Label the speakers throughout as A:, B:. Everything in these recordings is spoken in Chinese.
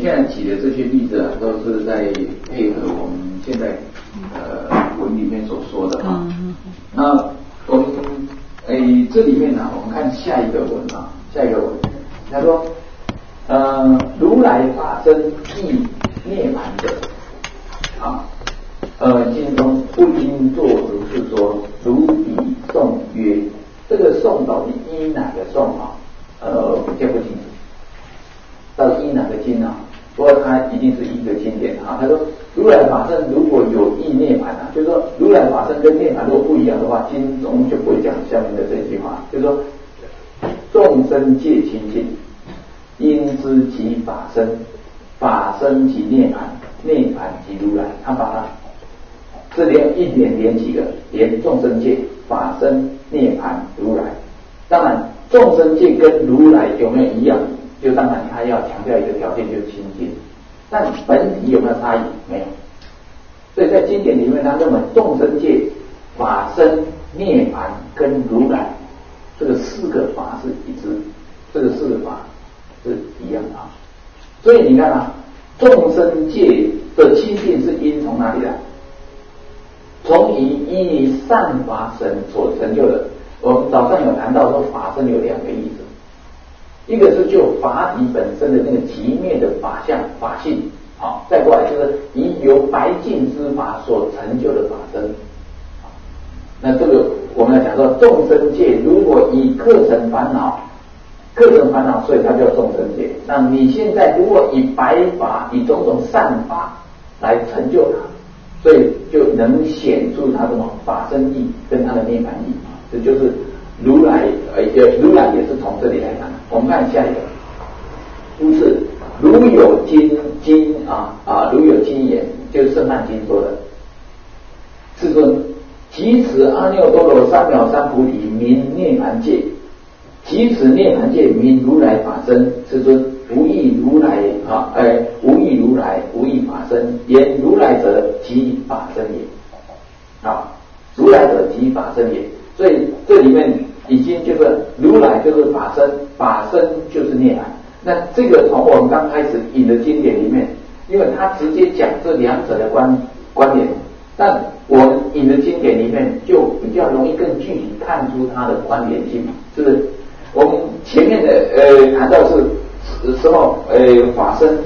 A: 现在举的这些例子啊，都是在配合我们现在文里面所说的啊。那我们这里面呢，我们看下一个文啊，下一个文，他说如来法身亦涅槃者啊，经中不应作如是说，如彼颂曰，这个颂到底依哪个颂啊？比较不清楚，到底依哪个经啊？不过它一定是一个经典啊。他说如来法身如果有意涅槃啊，就是说如来法身跟涅槃如果不一样的话，经中就不会讲下面的这句话，就是说众生皆清净，因知其法身，法身即涅槃，涅槃即如来。他把它这连一连连几个，连众生界、法身、涅槃、如来。当然众生界跟如来有没有一样？就当然他要强调一个条件，就是清净。但本体有没有差异？没有。所以在经典里面，他认为众生界、法身、涅槃跟如来这个四个法是一致，这个四个法是一样的啊。所以你看啊，众生界的清净是因从哪里来？从依善法身所成就的。我们早上有谈到说，法身有两个意思，一个是就法体本身的那个极灭的法相、法性，好，再过来就是由白净之法所成就的法身。那这个我们要讲说，众生界如果以课程烦恼，所以它叫众生界。那你现在如果以白法、以种种善法来成就它，所以就能显出它什么法身义跟它的涅槃义。这就是如来，如来也是从这里来谈。我们看下一个，不是如有经如有经言，就是圣曼经说的，世尊，即此阿耨多罗三藐三菩提名涅槃界，即此涅槃界名如来法身。世尊，无异如来无异如来，无异法身。言如来者，即法身也。如来者即法身也。所以这里面已经就是如来就是法身，法身就是涅槃。那这个从我们刚开始引的经典里面，因为他直接讲这两者的关联，但我们引的经典里面就比较容易更具体看出它的关联性，是不是？我们前面的谈到是什么法身，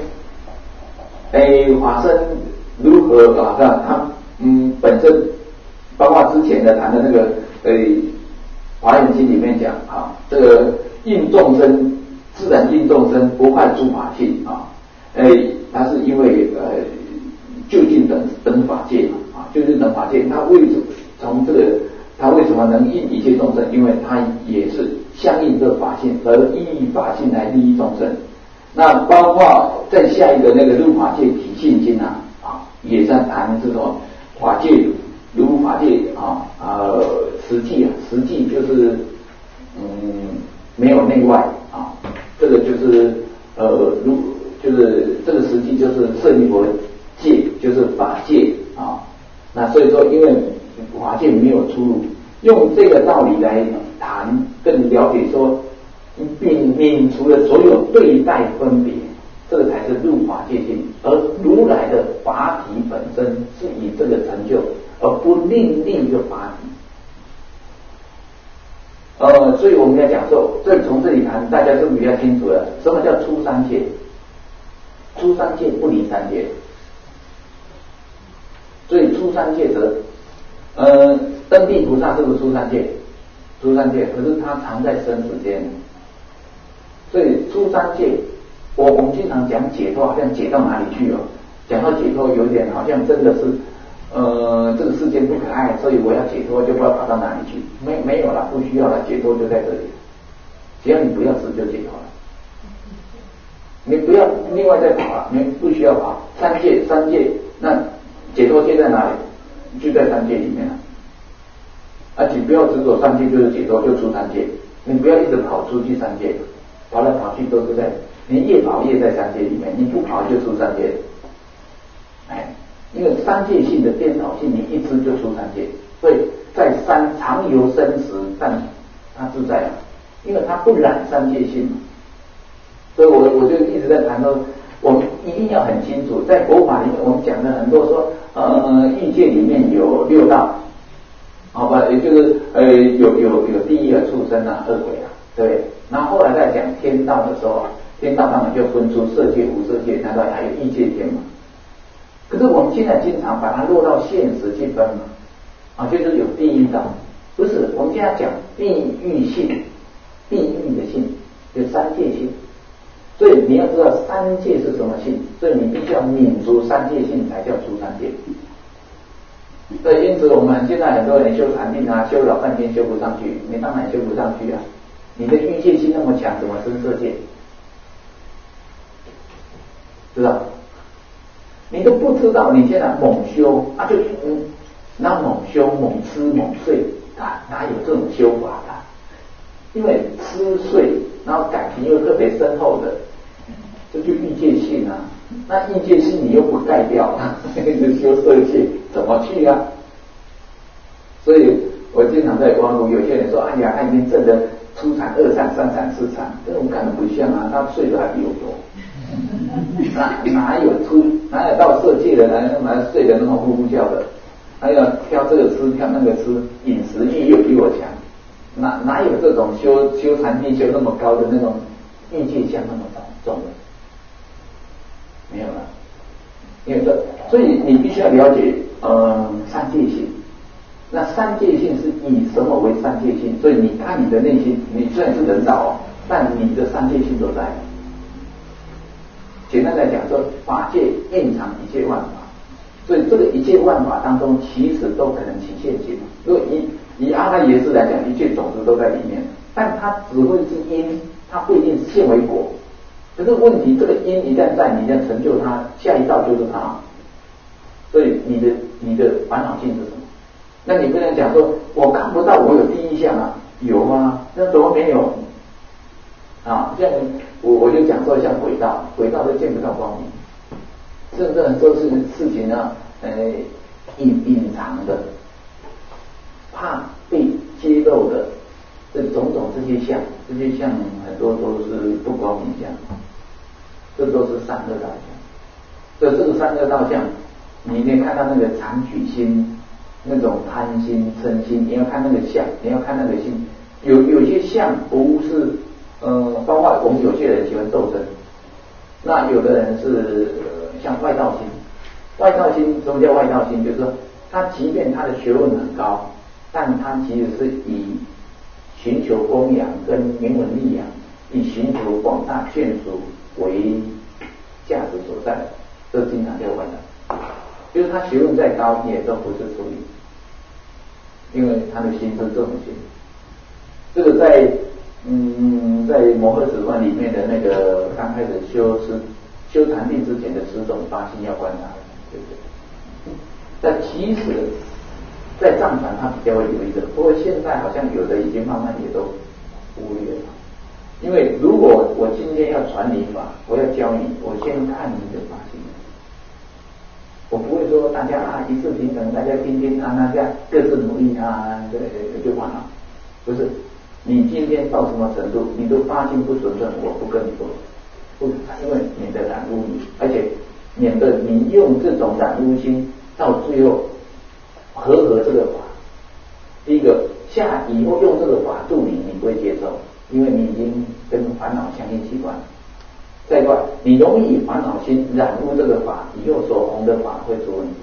A: 法身如何它本身，包括之前的谈的那个华严经里面讲啊，这个应众生自然应众生不坏诸法性啊，它是因为究竟等法界啊，究竟等法界，它为什么能应一切众生？因为它也是相应这法性，而依法性来利益众生。那包括在下一个那个入法界体性经啊，也在谈这种法界如法界实际就是没有内外啊，这个就是就是这个实际就是舍利弗界，就是法界啊。那所以说，因为法界没有出入，用这个道理来谈，更了解说，并免除了所有对待分别，这个才是入法界性。而如来的法体本身是以这个成就，而不另立一个法体。所以我们要讲说，所以从这里谈，大家是比较清楚了，什么叫出三界？出三界不离三界，所以出三界则，登地菩萨是不是出三界？出三界，可是他常在生死间，所以出三界，我们经常讲解脱，好像解到哪里去哦？讲到解脱，有点好像真的是。这个世界不可爱，所以我要解脱，就不知道跑到哪里去。没有了，不需要了，解脱就在这里。只要你不要死，就解脱了。你不要另外再跑了，你不需要跑。三界，那解脱界在哪里？就在三界里面了。而且不要执着三界就是解脱，就出三界。你不要一直跑出去三界，跑来跑去都是在，你越跑越在三界里面，你不跑就出三界。因为三界性的颠倒性，你一知就出三界，所以在常游生死，但它自在因为它不染三界性，所以我就一直在谈到我们一定要很清楚，在佛法里面我们讲的很多说，欲界里面有六道，好吧，也就是有地狱啊、畜生啊、恶鬼啊，对不对？然后后来在讲天道的时候，天道当然就分出色界、无色界，难道还有异界天嘛？可是我们现在经常把它落到现实去分嘛，就是有地狱道，不是，我们现在讲地狱性，地狱的性有三界性。所以你要知道三界是什么性，所以你必须要泯除三界性才叫出三界。对，因此我们现在很多人修禅定啊，修老半天修不上去，你当然修不上去啊。你的欲界心那么强，怎么生色界？知道？你都不知道，你现在猛修啊，就那猛修猛吃猛睡啊，哪有这种修法的？因为吃睡，然后感情又特别深厚的。这就欲界性啊，那欲界性你又不盖掉，就修色界怎么去啊？所以我经常在光顾，有些人说：“哎呀，他已经证得初禅、二禅、三禅、四禅，跟我们看的不像啊，他睡的还比我多。哪有到色界的哪睡得那么呼呼叫的？还要挑这个吃，挑那个吃，饮食欲又比我强，哪有这种修禅定修那么高的那种欲界相那么重的？”没有了，因为所以你必须要了解三界性。那三界性是以什么为三界性？所以你看你的内心，你虽然是人道但你的三界性都在。简单来讲说，法界蕴藏一切万法，所以这个一切万法当中，其实都可能起现行。如果以阿赖耶识来讲，一切种子都在里面，但它只会是因，它不一定是现为果。可是问题，这个因一旦在，你要成就它，下一道就是它。所以你的烦恼性是什么？那你不能讲说，我看不到我有第一项啊，有啊，那怎么没有？像我就讲说，像轨道都见不到光明，这都是事情啊，隐藏的，怕被揭露的。这种种这些相很多都是不光明相，这都是三恶道相。所以这个三恶道相，你可以看到那个常取心，那种贪心、嗔心，你要看那个相，你要看那个心。有些相不是，包括我们有些人喜欢斗争，那有的人是像外道心。外道心什么叫外道心？就是说，他即便他的学问很高，但他其实是以寻求供养跟名闻利养，以寻求广大眷属为价值所在，这经常叫外道。就是他学问再高，也都不是出于，因为他的心是这种心。这个在摩诃止观里面的那个刚开始修禅定之前的10种发心要观察，对不对？但其实在藏传它比较会有一个，不过现在好像有的已经慢慢也都忽略了。因为如果我今天要传你法，我要教你，我先看你的法心，我不会说大家一视平等，大家天天大家各自努力就完了，不是。你今天到什么程度，你都发心不纯正，我不跟你做，不，因为免得染污你，而且免得你用这种染污心到最后合这个法。第一个以后用这个法度你不会接受，因为你已经跟烦恼相应习惯了。再一个，你容易烦恼心染污这个法，以后所弘的法会出问题。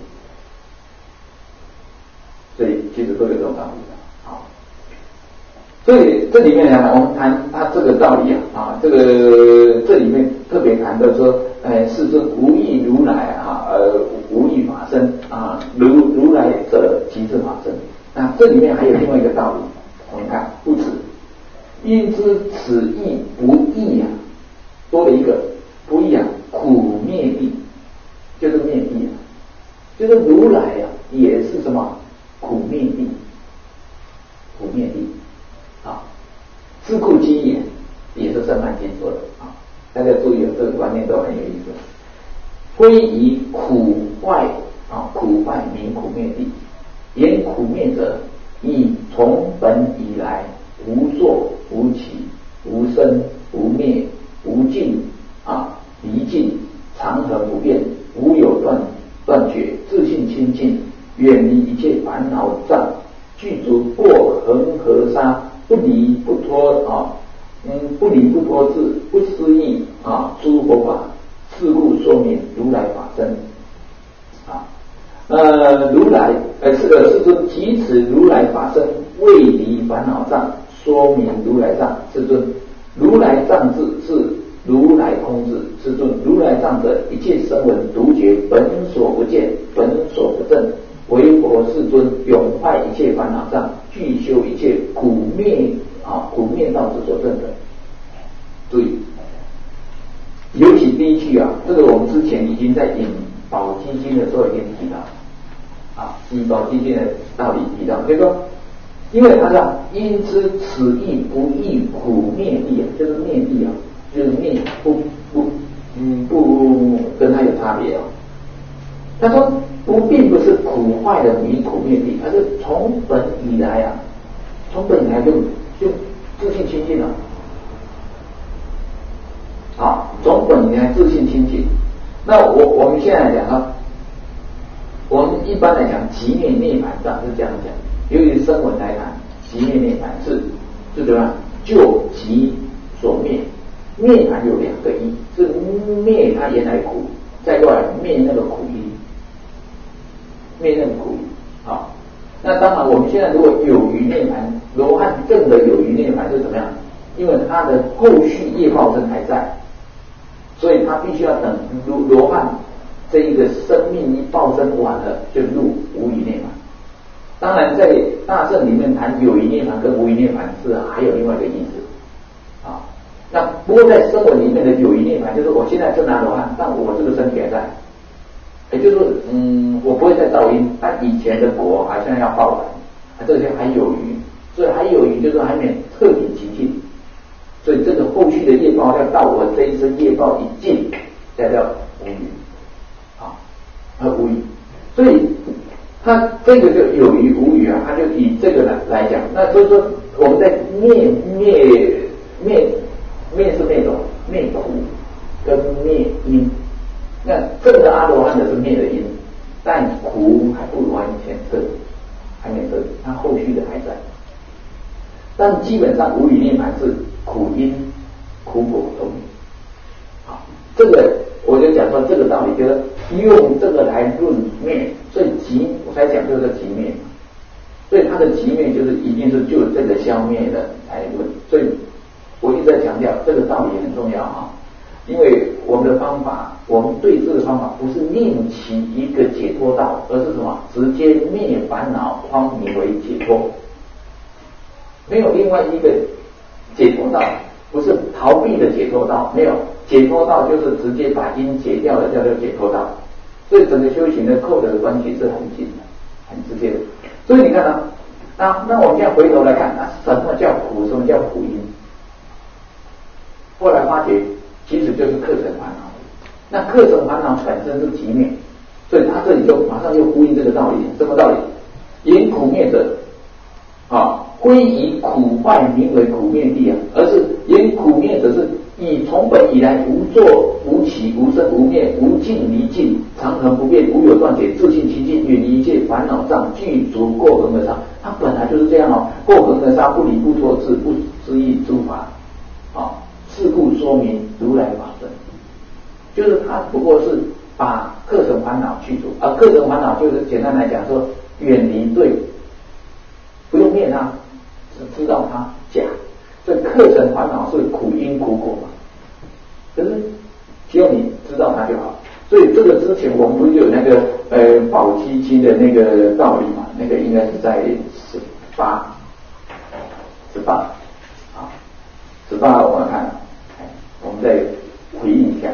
A: 所以其实都有这种道理的。好，所以这里面呢，我们谈它这个道理这里面特别谈到说，世尊无异如来无异法身如来者即是法身。那这里面还有另外一个道理，我们看不止，因知此义不异多了一个不异苦灭地，就是灭地就是如来也是什么苦灭地，苦灭地自故机也，也是圣曼经说的大家注意这个观念都很有意思。归于苦坏名苦灭地，言苦灭者，以从本以来无作无起无生无灭无尽离尽常恒不变，无有断绝，自性清净，远离一切烦恼障，具足过恒河沙，不离不脱不离不脱智，不思议诸佛法，是故说明如来法身如来世尊即此如来法身，未离烦恼障，说明如来藏。世尊，如来藏智是如来空智。世尊，如来藏者，一切声闻独觉，本所不见，本所不证，为佛世尊，永坏一切烦恼障，具修一切苦灭道之所证的。注意，尤其第一句这个我们之前已经在引宝积经的时候已经提到。引宝积经的道理提到，就是说，因为他说，因知此义不异苦灭地就是灭地就是灭不跟他有差别他说并不是苦坏的迷苦灭地，而是从本以来就自性清净了。从本以来自性清净。那我们现在讲我们一般来讲极灭涅槃障是这样讲，由于声闻来谈，极灭涅槃是怎么样？就极所灭，涅槃有两个意，是灭它原来苦，再过来灭那个苦因，灭那个苦因。那当然我们现在如果有余涅槃，罗汉证的有余涅槃是怎么样？因为他的后续业报身还在，所以他必须要等罗汉这一个生命一报身完了，就入无余涅槃。当然，在大圣里面谈有余涅槃跟无余涅槃是还有另外一个意思那不过在声闻里面的有余涅槃，就是我现在正拿罗汉，但我这个身体还在，也就是我不会再造因，但以前的果好像要报完，这些还有余，所以还有余就是还没彻底极尽，所以这个后续的业报要到我这一生业报一尽，才叫无余。无余，所以他这个就有余无余他就以这个来讲。那所以说我们在灭是灭什么？灭苦跟灭因。那正的阿罗汉的是灭的因，但苦还不完全彻底，还没彻底，它后续的还在。但基本上无余涅槃是苦因苦果都灭。这个我就讲说这个道理，就是用这个来论灭，所以我才讲就是极灭，所以它的极灭就是一定是就这个消灭的来论，所以我一直在强调这个道理很重要因为我们的方法，我们对治的方法不是另起一个解脱道，而是什么？直接灭烦恼，方名为解脱，没有另外一个解脱道，不是逃避的解脱道，没有。解脱道就是直接把因解掉了，叫做解脱道。所以整个修行的扣的关系是很紧的，很直接的。所以你看那我们现在回头来看，什么叫苦？什么叫苦因？后来发觉，其实就是客尘烦恼。那客尘烦恼本身是极灭，所以他这里就马上就呼应这个道理。什么道理？因苦灭者，非以苦坏名为苦灭地而是因苦灭者是。以从本以来无作无起无生无灭无尽离尽常恒不变无有断绝自性清净远离一切烦恼障具足过恒的沙，它本来就是这样过恒的沙不离不脱智不思议诸法是故说明如来法身，就是它不过是把客尘烦恼去除，而客尘烦恼就是简单来讲说远离对，不用灭它，只知道它假。所以客尘烦恼是苦因苦果嘛，可是只要你知道它就好。所以这个之前我们不是有那个宝积经的那个道理嘛？那个应该是在18我们看，我们再回应一下。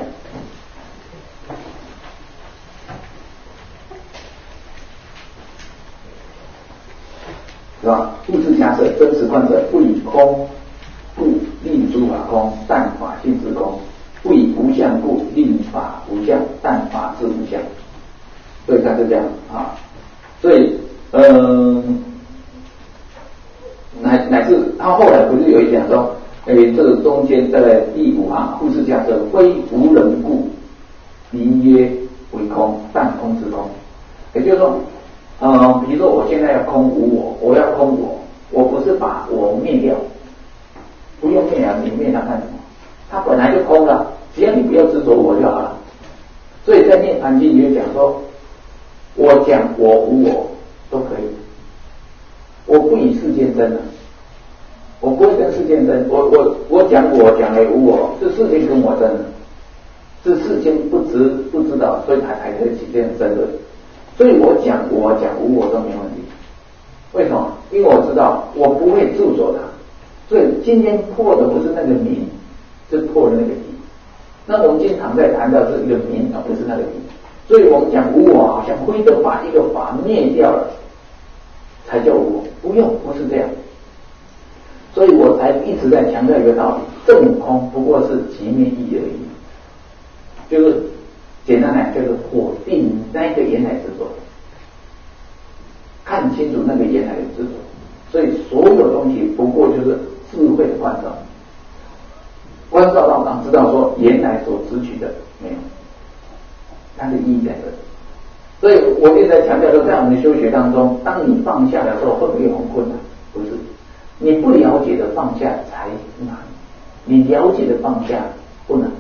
A: 是吧？物质假设真实观者不以空故令诸法空，但法性之空；不以无相故令法无相，但法之无相。所以他是这样所以乃至他后来不是有一讲说，这个中间在第5行，护世假设非无人故名曰为空，但空之空。也就是说，比如说我现在要空无我，我要空我，我不是把我灭掉，不用灭了，你灭它干什么？它本来就空了，只要你不要执着我就好了。所以在涅槃经里面讲说，我讲我无我都可以，我不以世间争了，我不会跟世间争，我讲我讲了无我，是世间跟我争了，是世间不知道，所以才可以起这样争论。所以我讲无我都没问题。为什么？因为我知道我不会著着它，所以今天破的不是那个名，是破的那个体。那我们经常在谈到是一个名，而不是那个体。所以我们讲无我，好像非得把一个法灭掉了才叫无我，不用，不是这样。所以我才一直在强调一个道理：正空不过是即灭义而已，就是简单来就是否定那个原来执着，看清楚那个原来的执着。所以所有东西不过就是智慧的关照，关照到让知道说原来所执取的没有，它的意义在这里。所以我一直在强调说，在我们的修学当中，当你放下的时候，会不会很困难？不是，你不了解的放下才难，你了解的放下不难，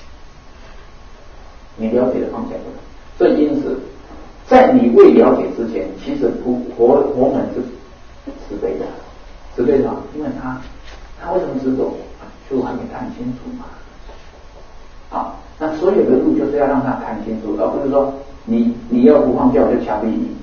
A: 你了解的放下不难。所以因此，在你未了解之前，其实佛门是慈悲的，慈悲嘛，因为他为什么执着？就还没看清楚嘛。好，那所有的路就是要让他看清楚，而不是说你要不放下我就枪毙你。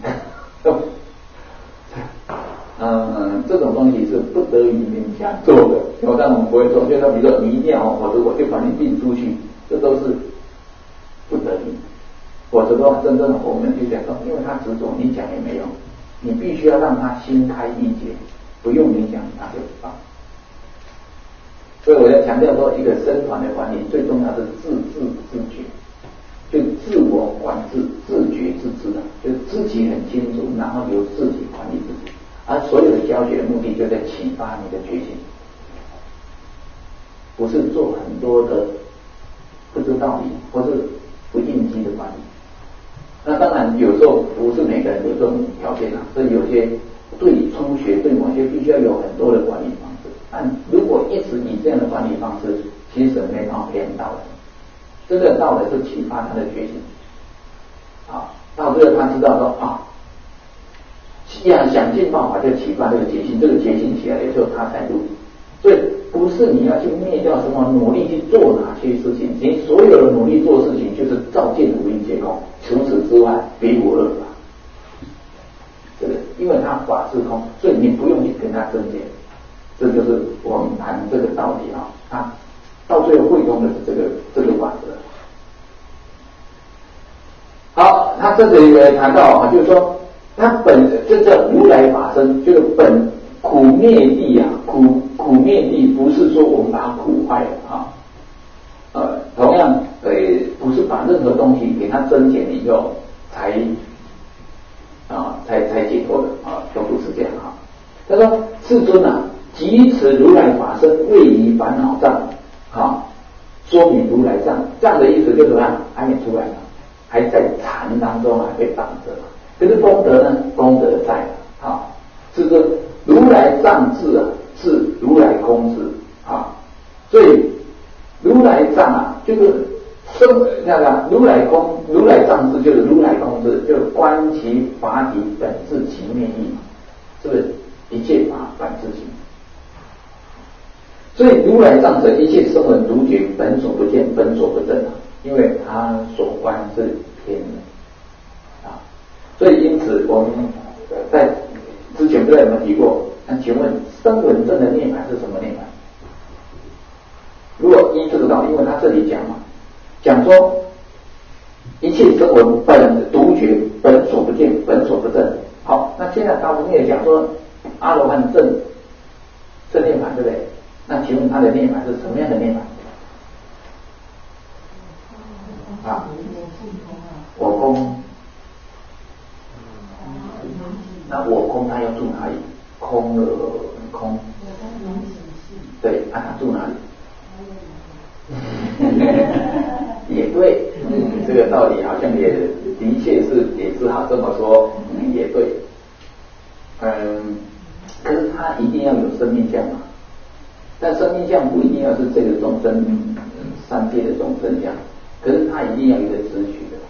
A: 这种东西是不得已勉强做的，但我们不会做。就说比如说你一定要我就把你并出去，这都是不得已。否则的话，真正的佛门就讲说，因为他执着，你讲也没用，你必须要让他心开意解，不用你讲他就放。所以我要强调说，一个僧团的管理最重要是自治自觉，就自我管制、自觉自知的，就自己很清楚，然后由自己管理自己。而所有的教学的目的就在启发你的觉醒，不是做很多的不知道理或是不应机的管理。那当然有时候不是每个人有这种条件啊，所以有些对初学对某些必须要有很多的管理方式。但如果一直以这样的管理方式，其实没办法培养到的。真正到的是启发他的觉醒。啊，到最后他知道说啊，想尽办法就启发这个觉醒，这个觉醒起来的时候他才入。所以不是你要去灭掉什么，努力去做哪些事情，你所有的努力做事情就是照见五蕴皆空，除此之外别无二法。对不对？因为他法是空，所以你不用去跟他争辩。这就是我们谈这个道理啊，他到最后会通的是这个法则。好，他这里也谈到啊，就是说他这叫如来法身，就是本苦灭地啊，苦灭地不是说我们把它苦坏了啊，同样不是把任何东西给它增减以后才解脱的啊，都不是这样啊。他说世尊啊，即此如来法身位于烦恼障啊，说明如来障，障的意思就是怎么样，还没出来了，还在禅当中还被绑着。可是功德呢？功德在啊，是不是？如来藏智啊，是如来空智啊，所以如来藏啊，就是那个如来空，如来藏智就是如来空智，就是观其法体本质其灭意嘛，是不是？一切法本质其。所以如来藏者，一切声闻独觉，本所不见，本所不证啊，因为他所观是偏的啊，所以因此我们在之前不知道有没有提过？那请问声闻证的涅槃是什么涅槃？如果依这个道理，因为他这里讲嘛，讲说一切声闻本独觉，本所不见，本所不证。好，那现在大部分也讲说阿罗汉证涅槃，对不对？那请问他的涅槃是什么样的涅槃？啊，我空。那我空他要住哪里？空了空。对，他住哪里？ 也对，这个道理好像也的确是也只好这么说，也对。可是他一定要有生命相嘛，但生命相不一定要是这个众生三界的众生相，可是他一定要有一个知取的，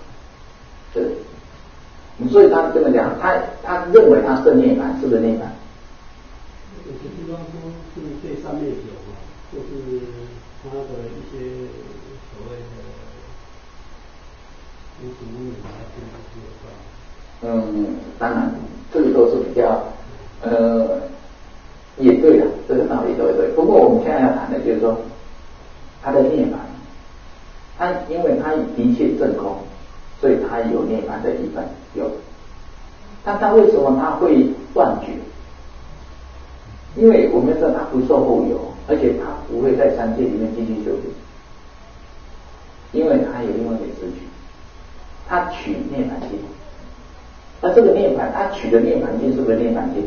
A: 对。所以他这么讲，他认为他是涅槃，是不是涅槃？
B: 有些地方说是对三昧酒嘛，就是他的一些所谓的无主无明啊，这个有关。
A: 当然，这个都是比较也对了，这个道理都对。不过我们现在要谈的就是说，他的涅槃，他因为他的确证空，所以他有涅槃的一份有。但他为什么他会断绝？因为我们知道他不受后有，而且他不会在三界里面继续修行，因为他有另外一个知取，他取涅槃境。那这个涅槃，他取的涅槃境是不是涅槃境？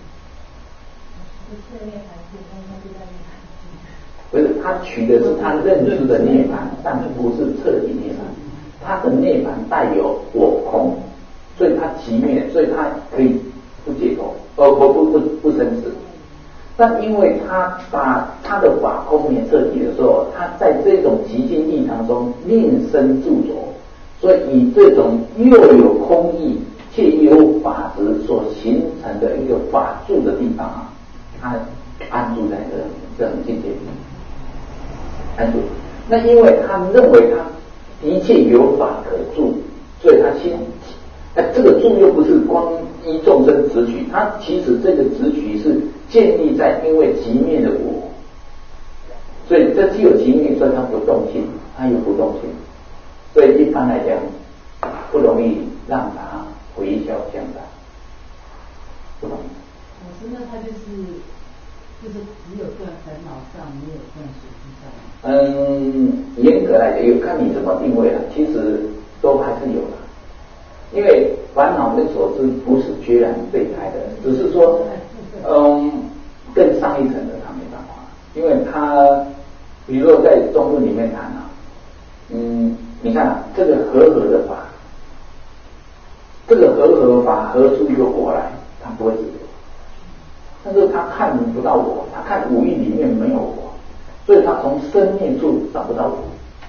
A: 不是，他取的是他认知的涅槃，但不是彻底涅槃。他的涅槃带有我空，所以他寂灭，所以他可以不解脱，不生死。但因为他把他的法空灭彻底的时候，他在这种极尽意当中令生著着，所以以这种又有空义且有法执所形成的一个法住的地方啊，他安住在这种境界里，安住。那因为他认为他的确有法可住，所以他这个住又不是光依众生执取，他其实这个执取是建立在因为寂灭的我，所以这既有寂灭，所以它不动性，它有不动性，所以一般来讲不容易让它回消向来，不容易。
C: 老师，那他就是只有断烦恼上，没有断属性上。
A: 严格来讲，有看你怎么定位了，其实都还是有的。因为烦恼跟所知不是决然对开的，只是说，更上一层的他没办法，因为他，比如说在中论里面谈啊，你看这个和合的法，这个和合法合出一个我来，他不会自由，但是他看不到我，他看五蕴里面没有我，所以他从生灭处找不到我，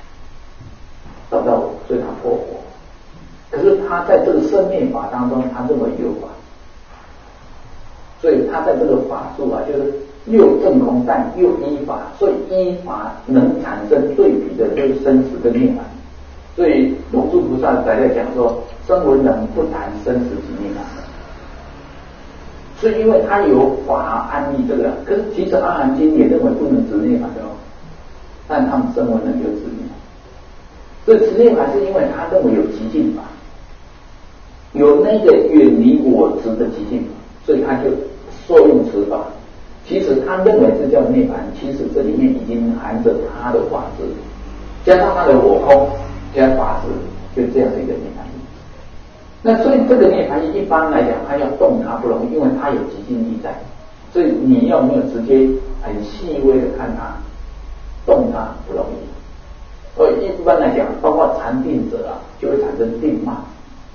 A: 所以他破我。可是他在这个生灭法当中，他认为有法，所以他在这个法处啊，就是又证空，但又依法，所以依法能产生对比的就是生死跟涅槃。所以龙树菩萨才在讲说，声闻人不谈生死及涅槃，所以因为他有法安立这个，可是其实阿含经也认为不能执涅槃的哦，但他们声闻人就执涅槃。所以执涅槃是因为他认为有极尽法。有那个远离我执的极尽法，所以他就受用此法。其实他认为这叫涅槃，其实这里面已经含着他的法执，加上他的我空，加法执，就这样的一个涅槃。那所以这个涅槃一般来讲，他要动它不容易，因为它有极尽意在，所以你要没有直接很细微的看它，动它不容易。所以一般来讲，包括禅定者啊，就会产生定慢。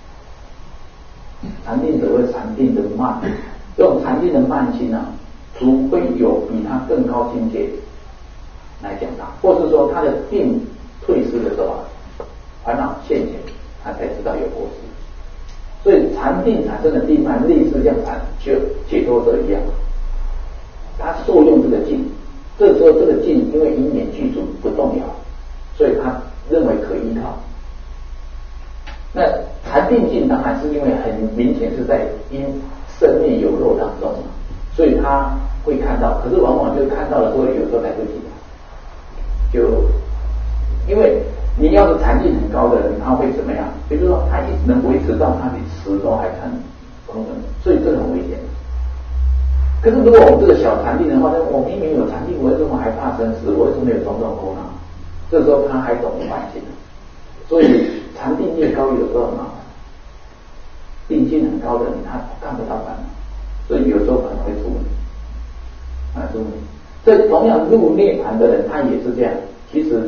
A: 禅定者会禅定的慢，这种禅定的慢心啊，除非有比他更高境界来讲他，或是说他的定退失的时候啊，烦恼现前，他才知道有过失。所以禅定产生的定慢，类似像就解脱者一样，他受用这个境，这时候这个境因为因缘具足不动摇，所以他认为可依靠。那禅定境当然是因为很明显是在因生灭有漏当中嘛，所以他会看到，可是往往就看到了之后，有时候来不及了。就因为你要是禅定很高的人，他会怎么样？比如说他一直能维持到他的词都还看空的，所以这很危险。可是如果我们这个小禅定的话，那我明明有禅定，我为什么还怕生死？我为什么有种种苦恼？这时候他还懂得反省，所以禅定越高，有时候很麻烦。定性很高的人，他看不到烦恼，所以有时候可能会出问题，出问题。所以同样入涅槃的人，他也是这样。其实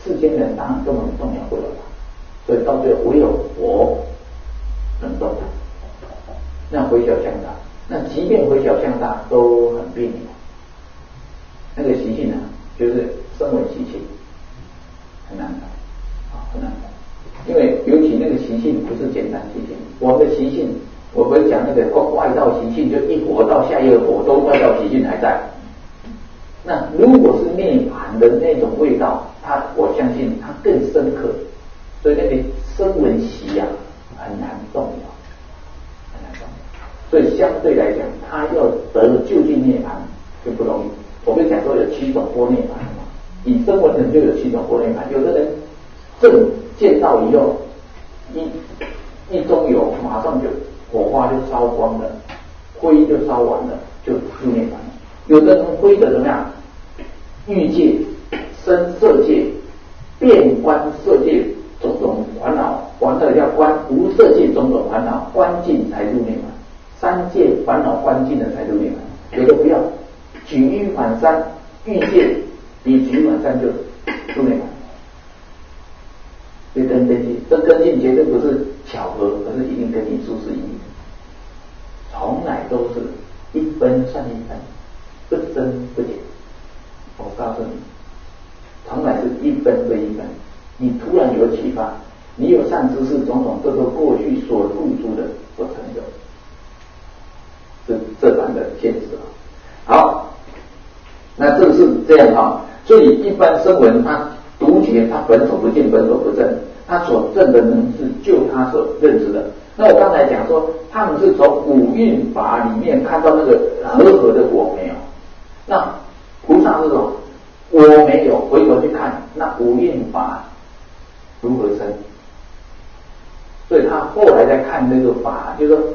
D: 世间人当然根本动摇不了了，所以到最后唯有佛能动它。那回小向大，那即便回小向大都很别扭。那个习性啊，就是声闻习性，很难改啊，很难改。因为尤其那个习性不是简单习性，我们的习性，我不是讲那个外道习性，就一活到下一个活都外道习性还在。那如果是涅槃的那种味道，我相信它更深刻，所以那个声闻习啊很难动摇，很难动摇。所以相对来讲，他要得究竟涅槃就不容易。我们讲说有7种波涅槃嘛，以声闻人就有7种波涅槃。有的人正见到以后，一中有，马上就火花就烧光了，灰就烧完了，就入涅槃了。有的人灰的怎么样？欲界、声色界、遍观色界种种烦恼，完了要观无色界种种烦恼，观尽才入涅槃。3界烦恼观尽了才入涅槃。有的不要，举一反三，欲界比举一反三就入涅槃。所以跟进，这跟进绝对不是巧合，而是一定跟你殊是一定，从来都是一分算一分，不增不减。我告诉你，从来是一分对一分。你突然有启发，你有善知识，种种这个过去所付出的所成就，是这般的现实。好，那这是这样哈。所以一般声闻他独觉，他本所不见，本所不证，他所证的能是就他所认知的。那我刚才讲说，他们是从五蕴法里面看到那个和的我没有。那菩萨是说，我没有，回头去看那五蕴法如何生。所以他后来在看那个法，就是说，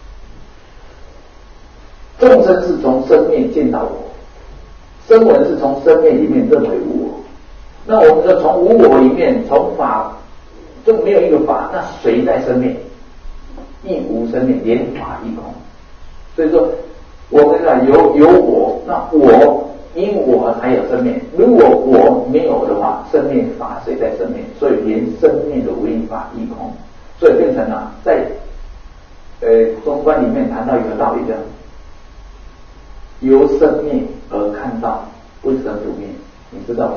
D: 众生是从生灭见到我，声闻是从生灭里面认为无我。那我们就从无我里面，从法就没有一个法，那谁在生灭？亦无生灭，连法亦空。所以说，我们讲有我，那我因我才有生灭。如果我没有的话，生灭法谁在生灭？所以连生灭的无因法亦空。所以变成了在中观里面谈到一个道理，这样由生灭而看到不生不灭，你知道吗？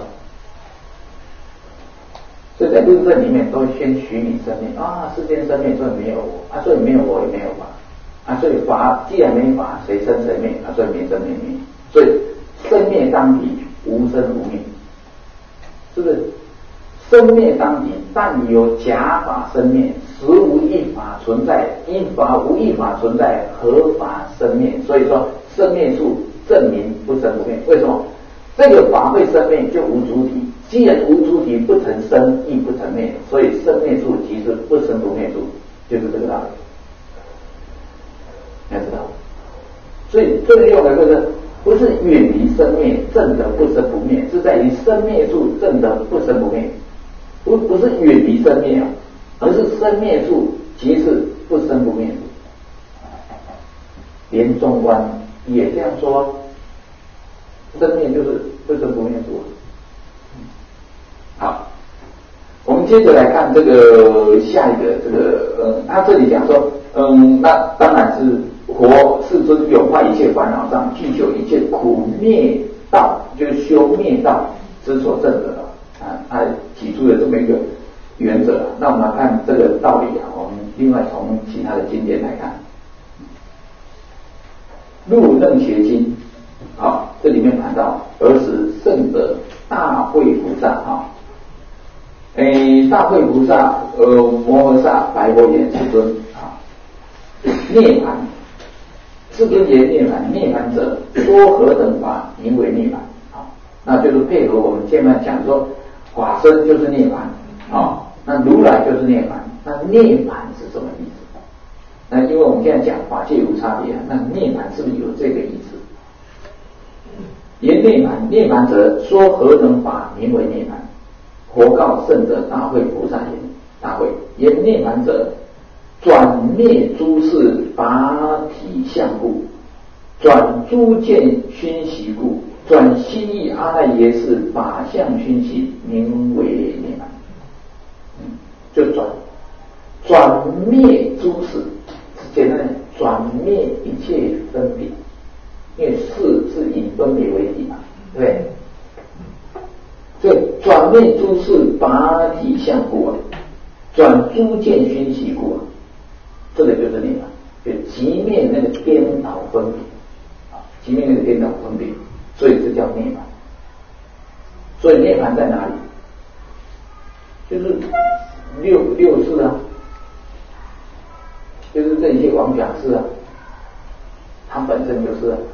D: 所以在论证里面都先许你生灭啊，世间生灭，所以没有我啊，所以没有我也没有法啊，所以法既然没法，谁生谁灭啊，所以没生没灭，所以生灭当体，无生无灭，是不是？生灭当体，但有假法生灭，实无一法存在，因法无一法存在，何法生灭？所以说生灭处证明不生不灭。为什么？这个法会生灭就无主体，既然无主体，不成生亦不成灭，所以生灭处即是不生不灭处，就是这个道理。要知道，所以这个用的就是不是远离生灭证得不生不灭，是在于生灭处证得不生不灭，不是远离生灭啊，而是生灭处即是不生不灭。连中观也这样说，生灭就是不生不灭处。好，我们接着来看这个下一个这个他这里讲说，那当然是佛世尊永化一切烦恼障，具求一切苦灭道，就是修灭道之所证得啊，他提出了这么一个原则。那我们来看这个道理啊，我们另外从其他的经典来看，入楞伽经，好，这里面谈到儿时圣者大慧菩萨啊，大慧菩萨摩诃萨白佛言：世尊啊，涅槃，世尊言涅槃，涅槃者说何等法名为涅槃啊？那就是配合我们前面讲说，法身就是涅槃啊，那如来就是涅槃，那涅槃是什么意思？那因为我们现在讲法界无差别，那涅槃是不是有这个意思？言涅槃，涅槃者说何等法名为涅槃？佛告圣者大慧菩萨言：大慧，言涅槃者，转灭诸事法体相故，转诸见熏习故， 转心意阿赖耶识法相熏习，名为涅槃。就转灭诸事，简单的转灭一切分别，因为事是以分别为体嘛，对不对？所以转灭诸事拔体相故啊，转诸见熏习故啊，这个就是涅槃，就即灭那个颠倒分别啊，即灭那个颠倒分别，所以这叫涅槃。所以涅槃在哪里？就是六事啊，就是这些妄想事啊，它本身就是啊。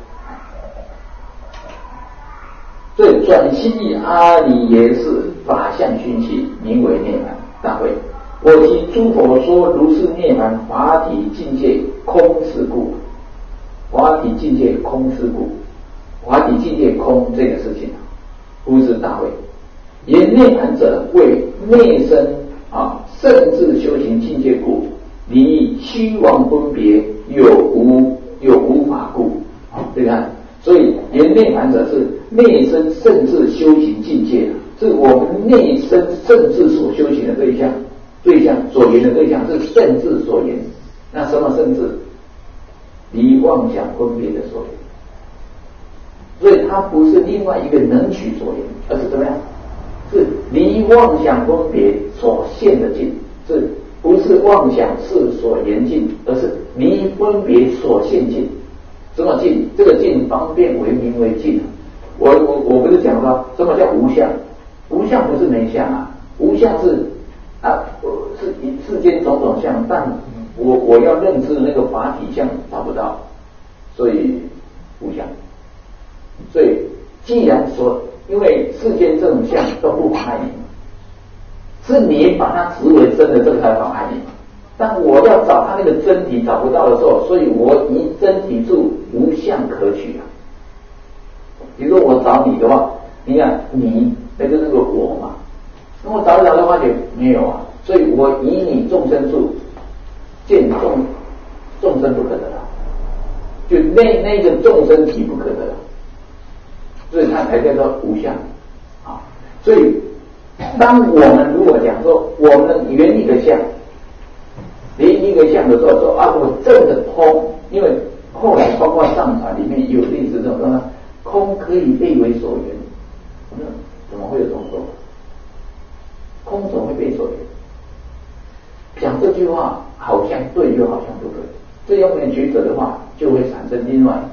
D: 所以转心意阿赖耶识法相熏习，名为涅槃。大会，我其诸佛说如是涅槃，法体境界空是故。法体境界空是故，法体境界空这个事情，不是大会。言涅槃者为内身甚至修行境界故，离虚妄分别有无法故。对吧？所以言涅槃者是内身甚至修行境界，是我们内身甚至所修行的对象所言的对象是甚至所言。那什么甚至？离妄想分别的所言。所以它不是另外一个能取所言，而是怎么样？是离妄想分别所现的境，是不是妄想是所言境，而是离分别所现境。什么境？这个境方便为名为境。我不是讲说什么叫无相？无相不是没相啊，无相是世间种种相，但我要认知那个法体相找不到，所以无相。所以既然说，因为世间这种相都不妨碍你，是你把它执为真的，这个才妨碍你。但我要找它那个真体找不到的时候，所以我以真体住，无相可取啊。比如说我找你的话，你看你那个我嘛，那我找一找的话就没有啊，所以我以你众生住，见众生不可得了，就那个众生体不可得了，所以它才叫做无相啊。所以当我们如果讲说我们圆一个相，连一个相的时候说我证的空，因为后来包括上传里面有类似这种说空可以被为所缘，怎么会有这种说法？空怎么会被所缘？讲这句话好像对又好像不对，这要没有抉择的话，就会产生另外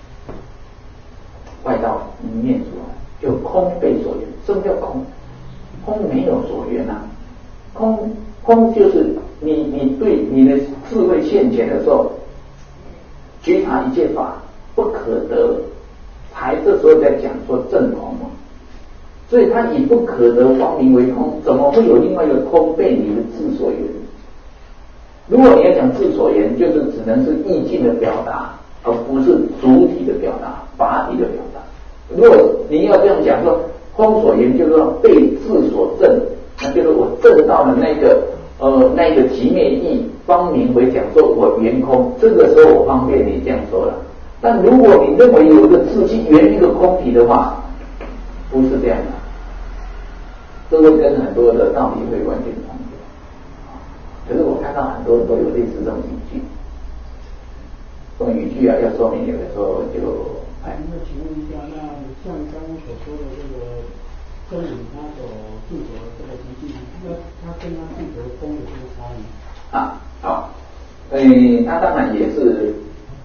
D: 外道念出来，就空被所缘。什么叫空？空没有所缘啊，空就是你对你的智慧现前的时候，觉察一切法不可得，才这时候在讲说正空嘛。所以它以不可得方名为空，怎么会有另外一个空被你的智所缘？如果你要讲智所缘，就是只能是意境的表达，而不是主体的表达、法体的表达。如果你要这样讲说空所缘，就是说被智所证，那就是我证到了那个极灭义，方名为讲说我圆空，这个时候我方便你这样说了。但如果你认为有一个智去圆一个空体的话，不是这样的，这会跟很多的道理会完全冲突。可是我看到很多人都有类似这种语句，这种语句要说明有的时候就
B: 那请问一下，那像刚刚所说的这个真理，他所著作的这个集句，那他跟他著作的空有什么差异？
D: 好，他当然也是，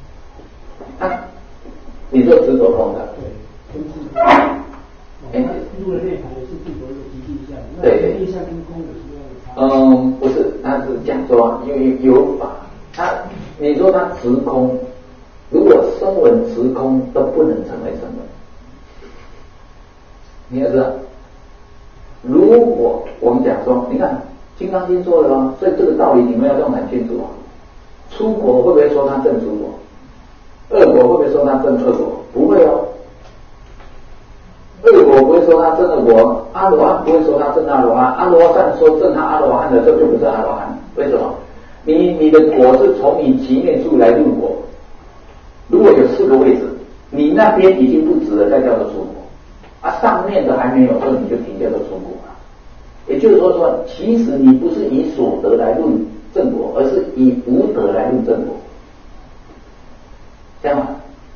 D: 你说执着空的，
B: 对，入了内涵也是著作一个集句相，那内相跟空有什么样的差异？
D: 不是，他是讲说因为有法，你说他执空。如果声闻持空都不能成为声闻，你要知道，如果我们讲说，你看《金刚经》说的所以这个道理你们要用很清楚啊。出国会不会说他证出国？恶国会不会说他证恶国？不会哦。恶国不会说他证恶国，阿罗汉不会说他证阿罗汉，阿罗汉说证他阿罗汉的时候就不是阿罗汉。为什么？你的果是从你极灭处来入果。如果有4个位置，你那边已经不执死了再叫做出果，上面的还没有，所以你就停叫做出果了。也就是说，其实你不是以所得来论正果，而是以无得来论正果，这样吗？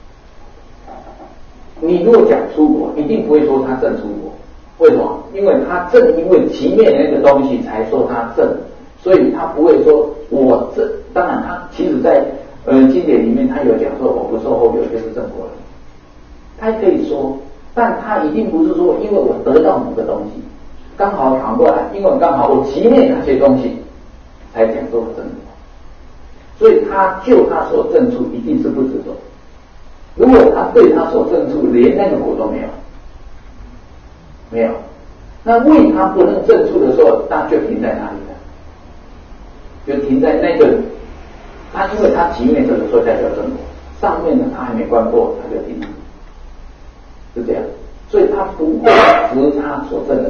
D: 你如果讲出果，一定不会说他正出果，为什么？因为他正因为前面那个东西才说他正，所以他不会说我正。当然，他其实在经典里面他有讲说我不受后流就是正果了，他可以说，但他一定不是说因为我得到某个东西，刚好反过来，因为刚好我前面那些东西才讲说正果，所以他就他所证处一定是不执着。如果他对他所证处连那个果都没有，没有，那为他不能证处的时候，那就停在哪里了？就停在那个，他因为他前面这个所以才叫正果，上面呢他还没观过，他就停了，是这样。所以他不会执他所证的，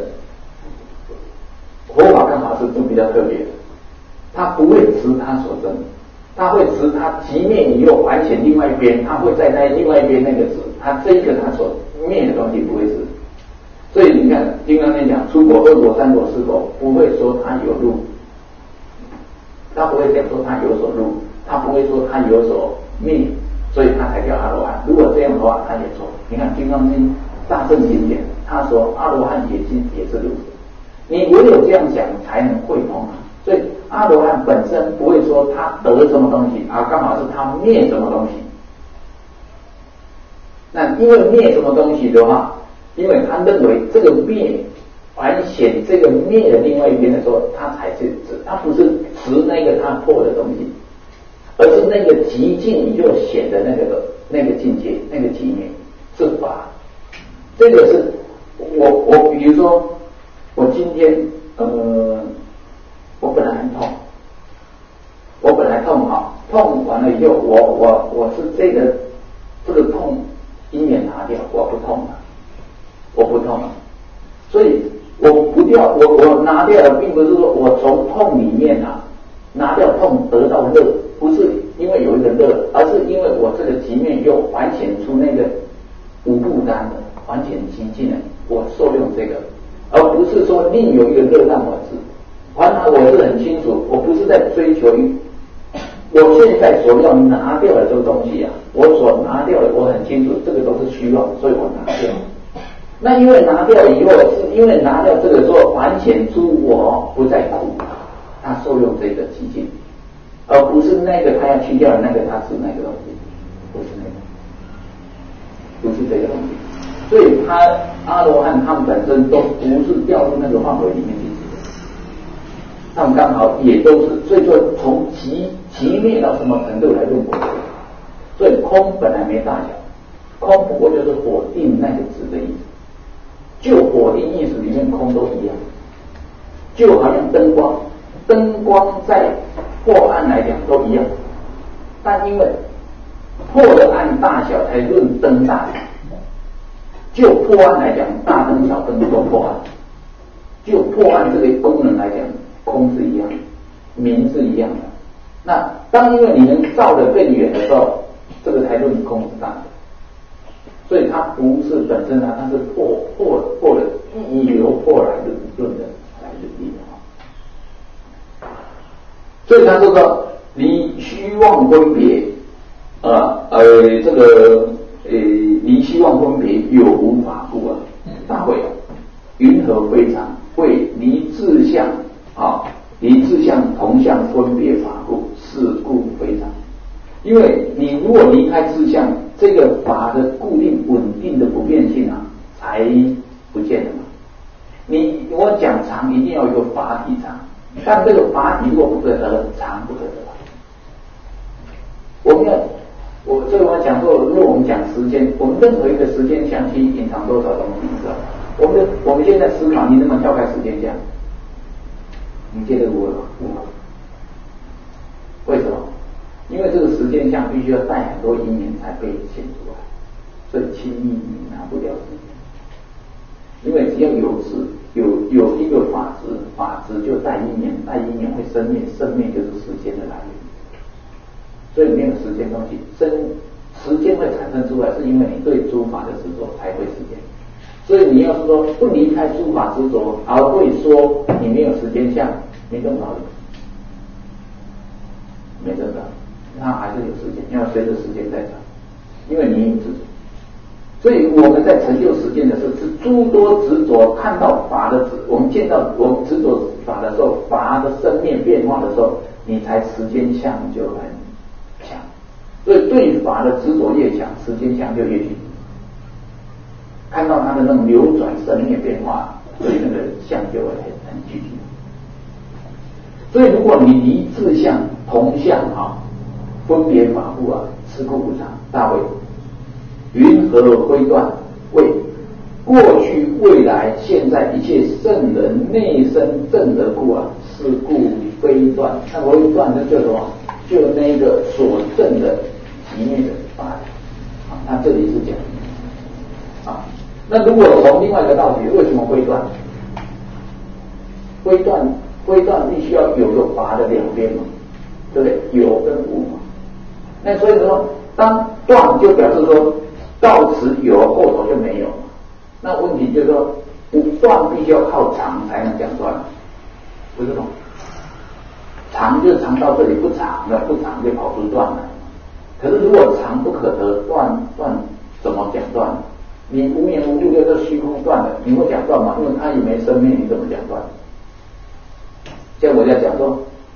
D: 佛法刚好是比较特别的，他不会执他所证的。他会持他即灭以后还显另外一边，他会在那另外一边那个执，他这个他所灭的东西不会执。所以你看《金刚经》讲出果、二果、三果、四果，不会说他有入，他不会讲说他有所入，他不会说他有所灭，所以他才叫阿罗汉。如果这样的话，他也错。你看《金刚经》大圣经典，他说阿罗汉也是如此。你唯有这样讲，才能会通啊。所以阿罗汉本身不会说他得什么东西，刚好是他灭什么东西。那因为灭什么东西的话，因为他认为这个灭还显这个灭的另外一边的时候，他才是他不是持那个他破的东西，而是那个极境就显的那个境界，那个极灭是法。这个是我比如说我今天我本来很痛，我本来痛痛完了以后，我是这个痛因缘拿掉，我不痛了，所以我不掉，我拿掉了，并不是说我从痛里面拿掉痛得到乐，不是因为有一个乐，而是因为我这个极面又还显出那个无负担的还显极尽的，我受用这个，而不是说另有一个乐让我知。还我是很清楚，我不是在追求我现在所要拿掉的这个东西我所拿掉的我很清楚，这个都是虚妄，所以我拿掉。那因为拿掉以后，是因为拿掉这个时候还显出我不再苦，他受用这个极境，而不是那个他要去掉的那个他是那个东西，不是那个，不是这个东西。所以他阿罗汉他们本身都不是掉入那个范围里面去。他们刚好也都是，所以说从极灭到什么程度来论果，所以空本来没大小，空不过就是否定那个值的意思，就否定意思里面空都一样，就好像灯光在破暗来讲都一样，但因为破的暗大小才论灯大小，就破暗来讲，大灯小灯都破暗，就破暗这个功能来讲。空是一样，明是一样的。那当因为你能照得更远的时候，这个才论空是大的。所以它不是本身它是破的意由破来论的来论的。所以他说离虚妄分别这个离虚妄分别有无法故大会云何非常会离自相离自相同相分别法故，是故非常。因为你如果离开自相，这个法的固定稳定的不变性才不见了嘛。我讲常一定要有个法体常，但这个法体如果不可得，常不可得。这个我讲过，如果我们讲时间，我们任何一个时间相去隐藏多少东西，你知道吗？我们现在思考，你能不能跳开时间相？你觉得如何？为什么？因为这个时间相必须要带很多因缘才被显出来，所以轻易你拿不掉时间。因为只要有一个法执就带因缘，带因缘会生灭，生灭就是时间的来源。所以没有时间东西， 时间会产生出来，是因为你对诸法的执着才会时间。所以你要是说不离开诸法执着，而会说你没有时间相，没这么道理，没这个道理，它还是有时间，要随着时间在转，因为你有执着。所以我们在成就实践的时候，是诸多执着看到法的我们见到我们执着法的时候，法的生灭变化的时候，你才时间相就很强。所以对法的执着越强，时间相就越强。看到它的那种流转生灭变化，所以那个相就会很具体。所以如果你离自相同相分别法故是故无常，大卫云何挥断？为过去、未来、现在一切圣人内生正德故是故非断。那非断就什么？就那个所证的极灭的法理。他这里是讲那如果从另外一个道理，为什么非断？非断必须要有个法的两边嘛，对不对？有跟无嘛。那所以说，当断就表示说到此有，后头就没有。那问题就是说，断必须要靠长才能讲断，不是吗？长就长到这里，不长了，不长就跑出断来。可是如果长不可得，断怎么讲断？你无缘无故就这虚空断了，你会讲断吗？因为它也没生命，你怎么讲断？像我在讲说，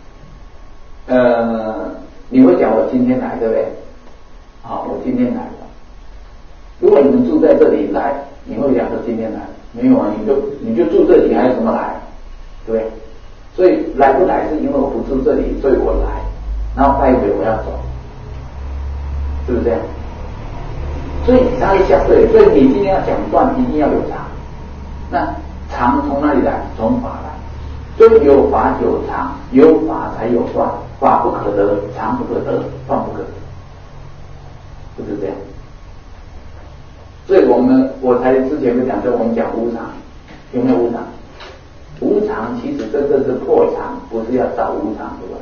D: 你会讲我今天来，对不对？好，我今天来了。如果你们住在这里来，你会讲说今天来？没有啊，你就住这里，还有什么来？对不对？所以来不来是因为我不住这里，所以我来，然后待会我要走，是不是这样？所以它是相对，所以你今天要讲断，一定要有常。那常从哪里来？从法来。所以有法有常，有法才有断，法不可得，常不可得，断不可得，不是这样。所以我才之前就讲说，我们讲无常，有没有无常？无常其实真正是破常，不是要找无常出来。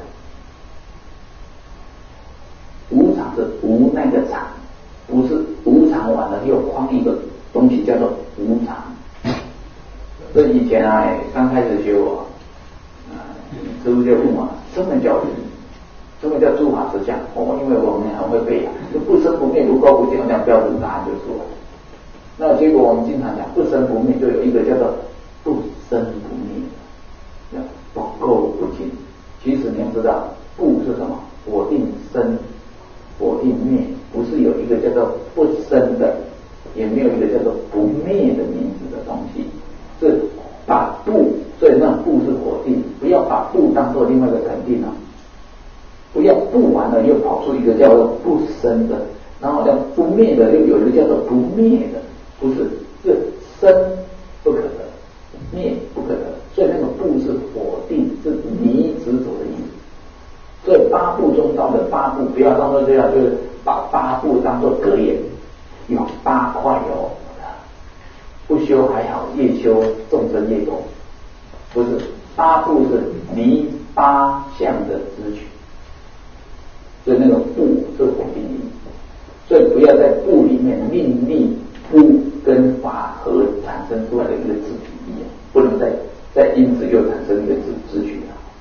D: 无常是无那个常，不是无常完了又框一个东西叫做无常。所以以前刚开始学我，师父就问我，什么叫诸法实相？因为我们很会背就不生不灭，无垢不净，这样标准答案就出来。那结果我们经常讲不生不灭，就有一个叫做不生不灭，叫不垢不净。其实你要知道，不是什么？否定生，否定灭，不是有一个叫做不生的，也没有一个叫做不灭的名字的东西。是把不，所以那不是否定，不要把不当做另外一个肯定不要不完了又跑出一个叫做不生的，然后叫不灭的又有一个叫做不灭的，不是，是生不可得，灭不可得，所以那个不是否定，是离执着的意思。所以八部中道的八部，不要当作这样，就是把八部当作格言，有8块不修还好，越修众生越多。不是八部是离8相的支取，所以那个不是否定义。所以不要在不里面另立不跟法合产生出来的一个自体一样，不能再因此又产生一个支取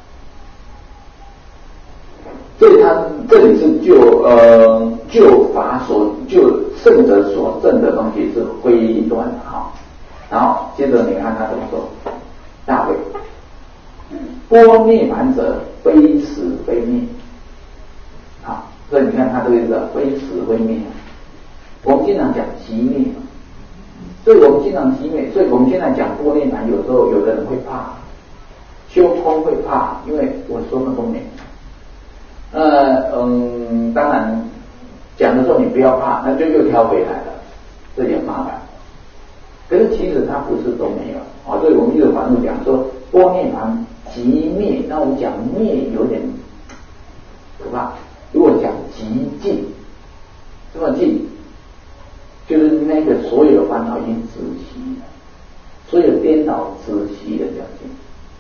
D: 所以他这里是就法就圣者所证的东西是非断然后接着你看他怎么说，大卫波涅盘者非死非灭。所以你看他这个是非死非灭。我们经常讲极灭，所以我们经常极灭，所以我们现在讲波涅盘，有时候有的人会怕，修空会怕，因为我说那么多年。当然讲的时候你不要怕，那就又挑回来了，这点麻烦。可是其实它不是都没有所以我们一直反复讲说波涅盘极灭，那我们讲灭有点可怕。如果讲极尽，这么尽，就是那个所有的烦恼已经止息了，所有颠倒止息的叫尽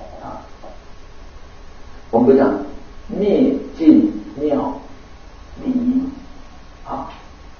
D: 我们不讲灭尽妙离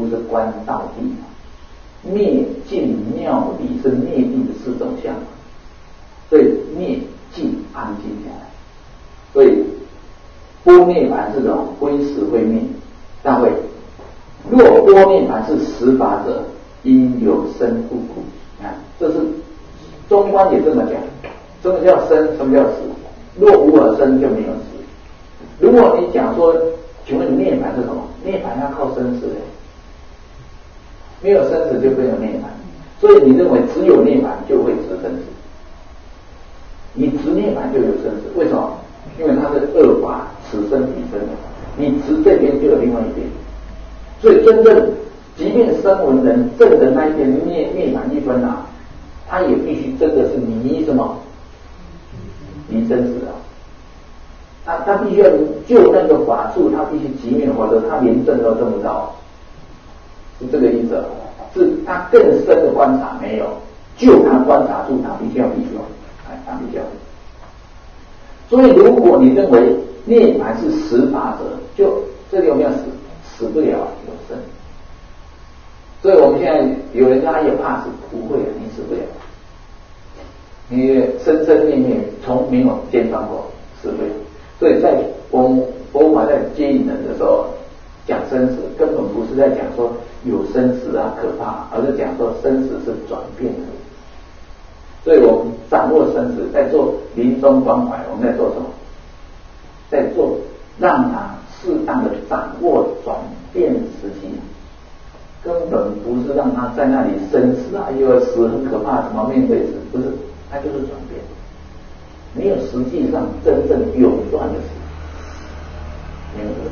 D: 就是观道地嘛。灭尽妙理是灭地的4种相，所以灭尽安静下来。所以般涅盘是什么？非时非灭。大会，若般涅盘是实法者，因有生故苦。看，这是中观也这么讲。什么叫生？什么叫死？若无而生，就没有死。如果你讲说，请问涅盘是什么？涅盘要靠生死的，没有生死就没有涅盘。所以你认为只有涅盘就会执生死？你执涅盘就有生死，为什么？因为它是恶法，此生彼生的。你执这边就有另外一边，所以真正即便声闻人正的那一边涅盘一分啊，他也必须真的是离什么？离生死啊！他必须要就那个法术，他必须即灭，否则他连证都证不到，是这个意思。是他更深的观察没有，就他观察住，他必须要闭关，他必须要。所以，如果你认为涅槃是实法者，就这里有没有死？死不了，有生。所以我们现在有人家也怕死，不会啊，你死不了。你生生灭灭从没有间断过，死不了。所以在我们佛法在接引人的时候，讲生死根本不是在讲说有生死啊可怕，而是讲说生死是转变的。所以我们掌握生死，在做临终关怀，我们在做什么？在做让他适当的掌握转变时机，根本不是让他在那里生死啊，又死很可怕，怎么面对死？不是，它就是转变，没有实际上真正永断的死，没有这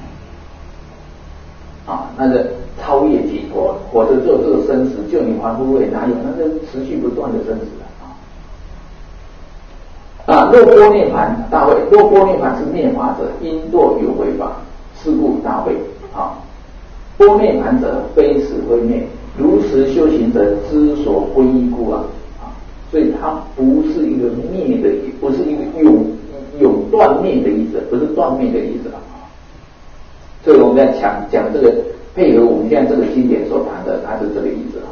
D: 个啊，那个超越解脱，或者做这个生死，就你还不会哪有那个持续不断的生死啊！若波涅盘大会，若波涅盘是灭法者，因堕有为法，是故大会啊。波涅盘者，非死非灭，如实修行者之所归依故啊。所以它不是一个灭的，不是一个永断灭的意思，不是断灭的意思啊。所以我们在讲这个，配合我们现在这个经典所谈的，它是这个意思啊。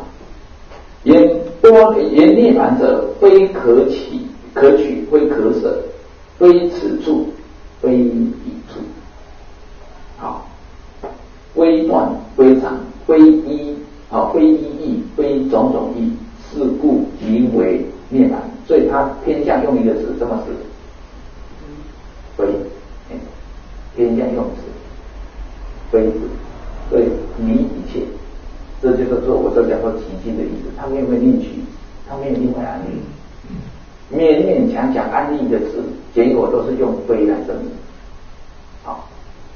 D: 言涅盘者，非可取，非可舍，非此处，非彼处。好，非断，非常，非依，非依义，非种种义，是故名为涅盘。所以它偏向用一个词，什么词？非，偏向用词，非子，所以离一切。这就是说，我这讲说极尽的意思，他没有另取，他没有另外安立，勉强讲安立的词，结果都是用非来证明。好，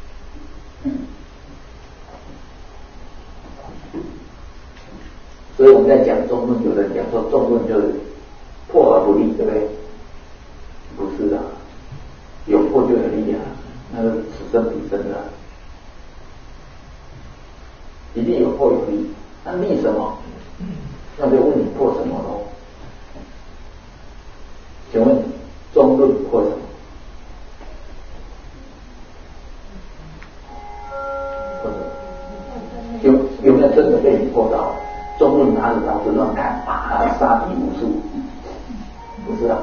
D: 所以我们在讲中论，有人讲说中论就是破而不立，对不对？不是啊，有破就有立啊，那个此生彼生的啊。一定有破有立，那立什么？那就问你破什么喽？请问中论破什么？破什么？有没有真的被你破到？中论拿着刀子乱砍，杀敌无数，不是啊？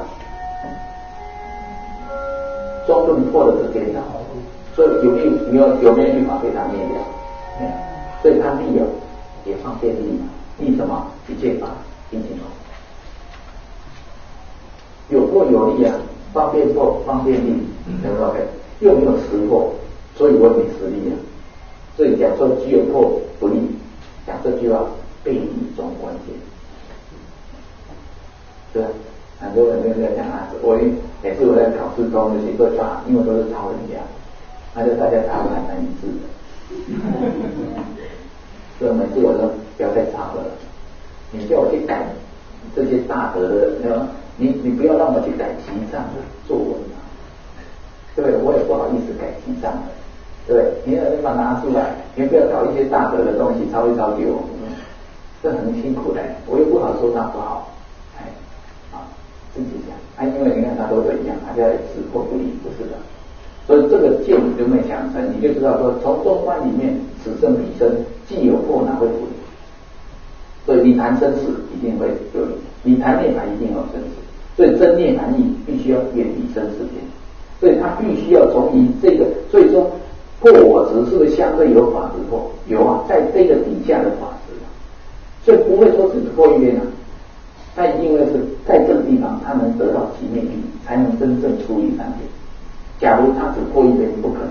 D: 中论破的是颠倒，所以有没有律法被他灭掉？没有。所以他立有也方便立嘛，立什么？一切法应尽空，有破有立啊，方便破方便立，对不对？又没有实破，所以我没实立啊。所以讲说只有破不立，讲这句话背离中关键，对吧？很多人在讲啊，每次我在考试中有些个答，因为都是抄人家，那就大家答案很一致的。所以每次我说不要再抄了，你叫我去改这些大德的，你不要让我去改集藏的作文啊，对不对？我也不好意思改集藏的，对不对？你把它拿出来，你不要搞一些大德的东西抄一抄给我，这很辛苦的，我又不好说他不好，自己讲，因为你看他都这样，他在死破不立，不是的， 所以这个见你就没想成，你就知道说，从中观里面，此生彼生，既有破哪会不离？所以你谈生死一定会有离，你谈涅槃一定有生死。所以真涅槃意必须要远离生死边，所以他必须要从你这个，所以说破我执是不是相对有法执破？有啊，在这个底下的法执，所以不会说只破一边啊，但因为是在这个地方，他能得到极灭意，才能真正出离三界。假如他只破一边，不可能